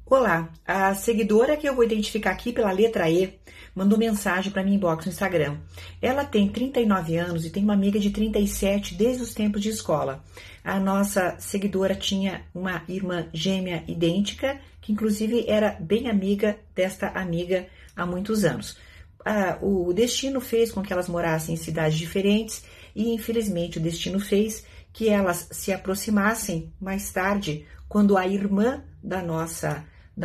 Olá, a seguidora que eu vou identificar aqui pela letra E mandou mensagem para mim inbox no Instagram. Ela tem 39 anos e tem uma amiga de 37 desde os tempos de escola. A nossa seguidora tinha uma irmã gêmea idêntica, que inclusive era bem amiga desta amiga há muitos anos. O destino fez com que elas morassem em cidades diferentes e infelizmente o destino fez que elas se aproximassem mais tarde, quando a irmã da nossa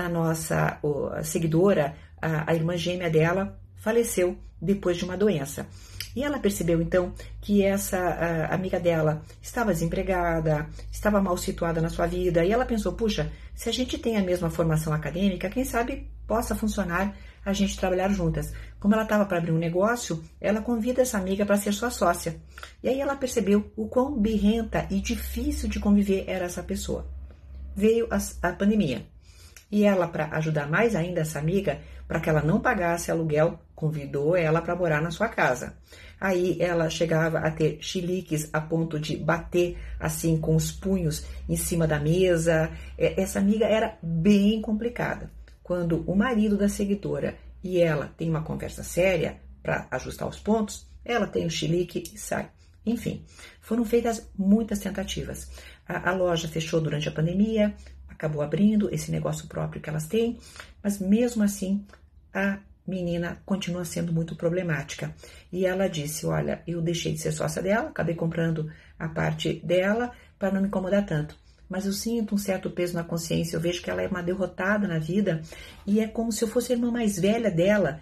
seguidora, a irmã gêmea dela, faleceu depois de uma doença. E ela percebeu então que essa amiga dela estava desempregada, estava mal situada na sua vida, e ela pensou, puxa, se a gente tem a mesma formação acadêmica, quem sabe possa funcionar a gente trabalhar juntas. Como ela estava para abrir um negócio, ela convida essa amiga para ser sua sócia. E aí ela percebeu o quão birrenta e difícil de conviver era essa pessoa. Veio a pandemia. E ela, para ajudar mais ainda essa amiga, para que ela não pagasse aluguel, convidou ela para morar na sua casa. Aí ela chegava a ter chiliques a ponto de bater assim com os punhos em cima da mesa. Essa amiga era bem complicada. Quando o marido da seguidora e ela tem uma conversa séria para ajustar os pontos, ela tem o chilique e sai. Enfim, foram feitas muitas tentativas. A loja fechou durante a pandemia, acabou abrindo esse negócio próprio que elas têm, mas mesmo assim a menina continua sendo muito problemática. E ela disse, olha, eu deixei de ser sócia dela, acabei comprando a parte dela para não me incomodar tanto. Mas eu sinto um certo peso na consciência, eu vejo que ela é uma derrotada na vida e é como se eu fosse a irmã mais velha dela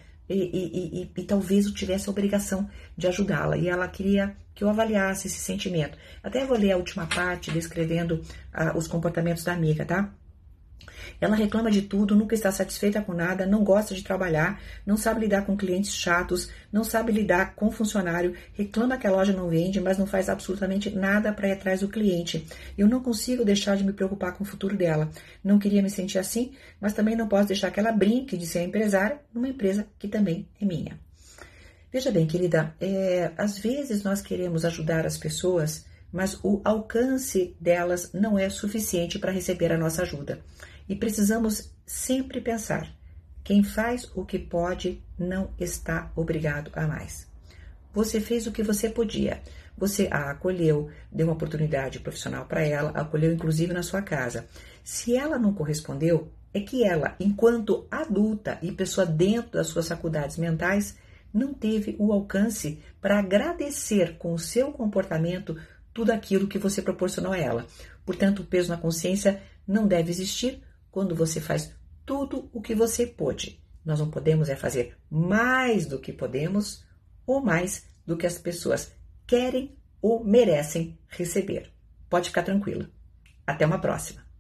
e talvez eu tivesse a obrigação de ajudá-la. E ela queria que eu avaliasse esse sentimento. Até vou ler a última parte descrevendo os comportamentos da amiga, tá? Ela reclama de tudo, nunca está satisfeita com nada, não gosta de trabalhar, não sabe lidar com clientes chatos, não sabe lidar com funcionário, reclama que a loja não vende, mas não faz absolutamente nada para ir atrás do cliente. Eu não consigo deixar de me preocupar com o futuro dela. Não queria me sentir assim, mas também não posso deixar que ela brinque de ser empresária numa empresa que também é minha. Veja bem, querida, às vezes nós queremos ajudar as pessoas, mas o alcance delas não é suficiente para receber a nossa ajuda. E precisamos sempre pensar, quem faz o que pode não está obrigado a mais. Você fez o que você podia, você a acolheu, deu uma oportunidade profissional para ela, acolheu inclusive na sua casa. Se ela não correspondeu, é que ela, enquanto adulta e pessoa dentro das suas faculdades mentais, não teve o alcance para agradecer com o seu comportamento tudo aquilo que você proporcionou a ela. Portanto, o peso na consciência não deve existir quando você faz tudo o que você pôde. Nós não podemos fazer mais do que podemos ou mais do que as pessoas querem ou merecem receber. Pode ficar tranquila. Até uma próxima.